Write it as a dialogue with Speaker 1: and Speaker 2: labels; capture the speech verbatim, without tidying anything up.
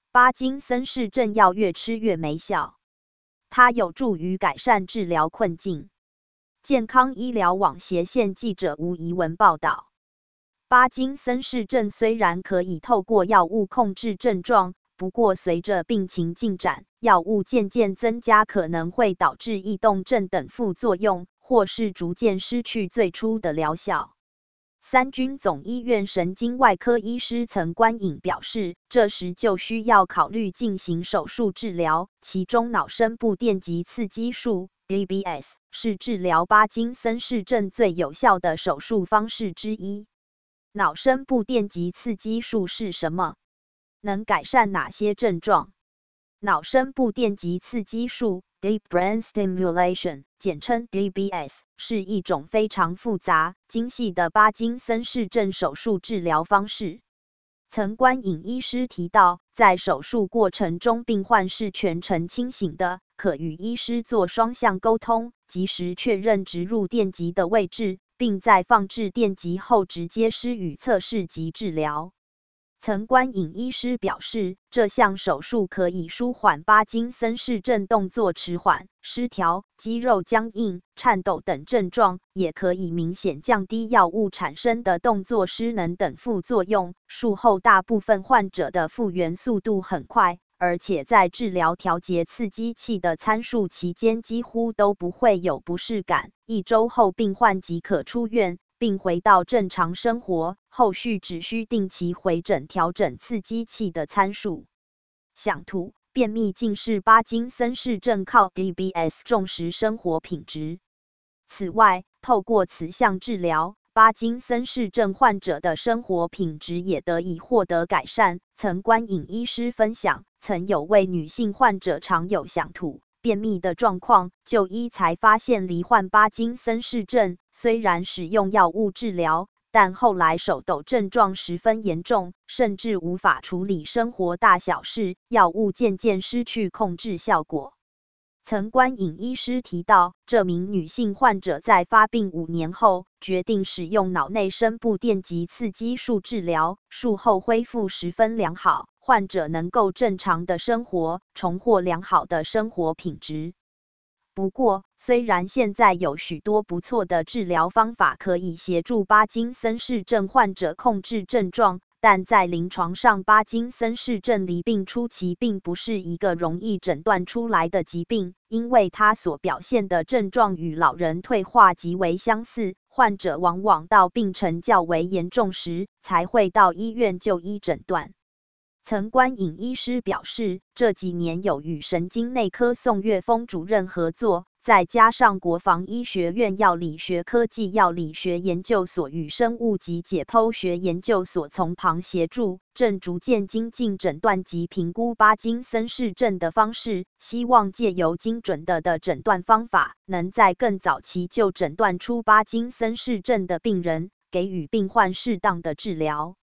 Speaker 1: 巴金森氏症药越吃越没效，它有助于改善治疗困境。健康医疗网斜线记者吴怡文报道，巴金森氏症虽然可以透过药物控制症状，不过随着病情进展，药物渐渐增加可能会导致异动症等副作用，或是逐渐失去最初的疗效。三军总医院神经外科医师曾观影表示，这时就需要考虑进行手术治疗，其中脑深部电极刺激术 D B S 是治疗巴金森氏症最有效的手术方式之一。脑深部电极刺激术是什么？能改善哪些症状？脑深部电极刺激术 Deep Brain Stimulation 简称 D B S 是一种非常复杂、精细的巴金森氏症手术治疗方式。曾观影医师提到，在手术过程中病患是全程清醒的，可与医师做双向沟通，及时确认植入电极的位置，并在放置电极后直接施予测试及治疗。曾观影医师表示，这项手术可以舒缓巴金森氏症动作迟缓、失调、肌肉僵硬、颤抖等症状，也可以明显降低药物产生的动作失能等副作用。术后大部分患者的复原速度很快，而且在治疗调节刺激器的参数期间几乎都不会有不适感，一周后病患即可出院，并回到正常生活，后续只需定期回诊调整刺激器的参数。想图，便秘竟是巴金森氏症靠 D B S 重视生活品质。此外，透过此项治疗，巴金森氏症患者的生活品质也得以获得改善。曾观影医师分享，曾有位女性患者常有想吐、便秘的状况，就医才发现罹患巴金森氏症，虽然使用药物治疗，但后来手抖症状十分严重，甚至无法处理生活大小事，药物渐渐失去控制效果。曾观影医师提到，这名女性患者在发病五年后，决定使用脑内深部电极刺激术治疗，术后恢复十分良好，患者能够正常的生活，重获良好的生活品质。不过，虽然现在有许多不错的治疗方法可以协助巴金森氏症患者控制症状，但在临床上，巴金森氏症罹病初期并不是一个容易诊断出来的疾病，因为它所表现的症状与老人退化极为相似，患者往往到病程较为严重时，才会到医院就医诊断。曾观影医师表示，这几年有与神经内科宋岳峰主任合作，再加上国防医学院药理学科技药理学研究所与生物及解剖学研究所从旁协助，正逐渐精进诊断及评估巴金森氏症的方式，希望借由精准的的诊断方法，能在更早期就诊断出巴金森氏症的病人，给予病患适当的治疗。